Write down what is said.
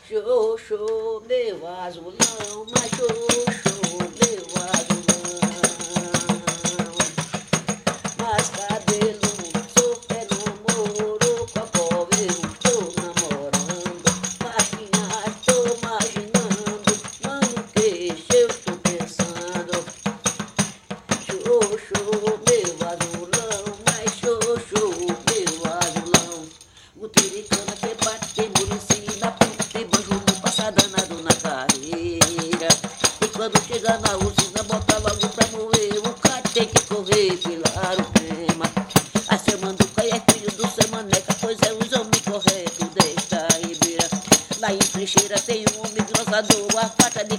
Xoxô, meu azulão, mas xoxô, meu azulão. Mas cabelo solto namorou, com a qual eu estou namorando. Marquinhas, estou imaginando, mano, que eu estou pensando. Xoxô, meu azulão, mas xoxô, meu azulão. Mutiricana que bate, tem murici na ponta, tem banjo no passa danado na carreira. E quando chega na usina, bota logo pra moer, o cara tem que correr, pilar o crema. A seu Manduca é filho do seu Maneca, pois é os homens corretos desta ribeira. Lá em Trincheira tem um homem glossador, a faca de